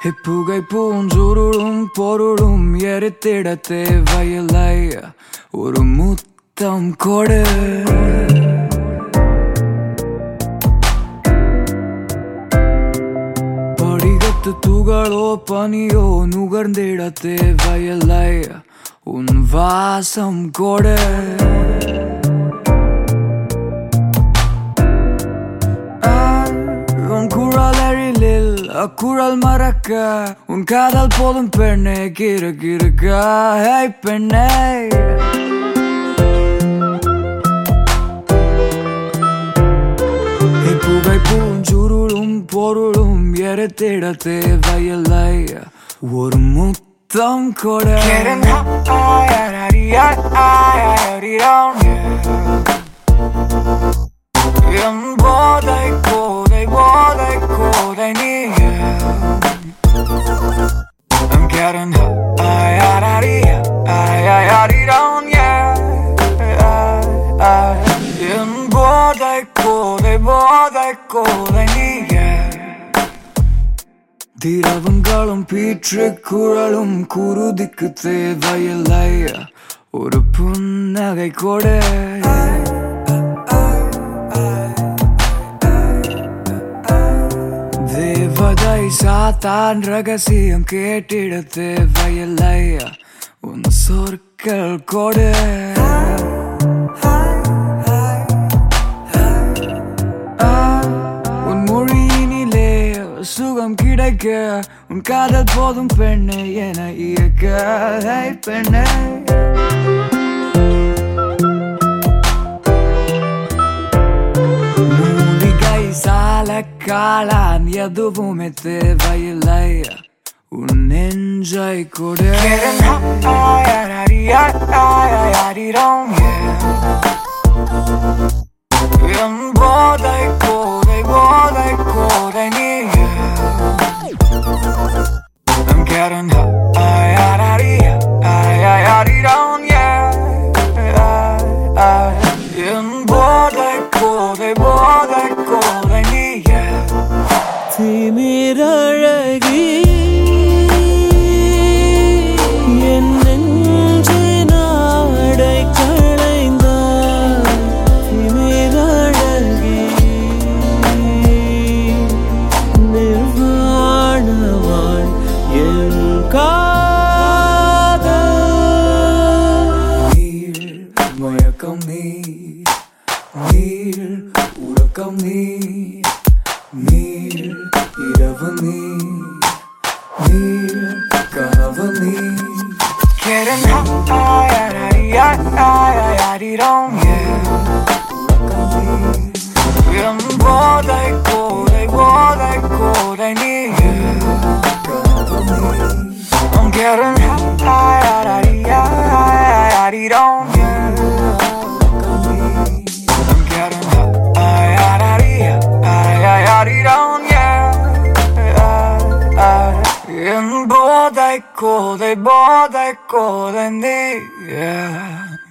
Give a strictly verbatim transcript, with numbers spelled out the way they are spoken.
புகை பூஞ்சுருளும் பொருளும் எரித்திட தேவையில்லை, ஒரு முத்தம் கொடு. படிகத்து துகளோ பனியோ நுகர்ந்திட தேவையில்லை, உன் வாசம் கொடு. உன் குரல் எழிலில் அக்குரல் மறக்க, உன் காதல் போதும் பெண்ணே கிறு கிறுக்க. ஹே பெண்ணே, புகை பூஞ்சுருளும் பொருளும் எரித்திட தேவையில்லை, ஒரு முத்தம் கொடு. என் போதை கோதை போதை கோதை நீயே. I'm getting high, down, yeah. என் போதை கோதை போதை கோதை நீயே. திரவங்களும் பீற்று குரலும் குருதிக்கு தேவையில்லை, ஒரு புன்னகை கொடு. தேவதை சாத்தான் ரகசியம் கேட்டிட தேவையில்லை, உன் சொற்கள் கொடு. உன் மொழியினிலே சுகம் கிடைக்க, உன் காதல் போதும் பெண்ணே என இயக்க. பெண்ணே, காளான் எதுவுமே தேவையில்லை, உன் நெஞ்சை கொடு. என் போதை கோதை போதை கோதை நீயே. I'm getting high, down, yeah. என் போதை கோதை போதை கோதை நீயே. திமிரழகி என் நெஞ்சின் ஆடை களைந்தாய். திமிரழகி நிர்வாணவாய் என் காதல். நீர் மயக்கம் நீ, நீர் உறக்கம் நீ, நீர் இரவு நீ, நீர் கனவு நீ. Getting high, down, yeah. என் போதை கோதை போதை கோதை நீயே. I'm getting high, down, yeah. I'm getting high, down, yeah. என் போதை கோதை போதை கோதை நீயே.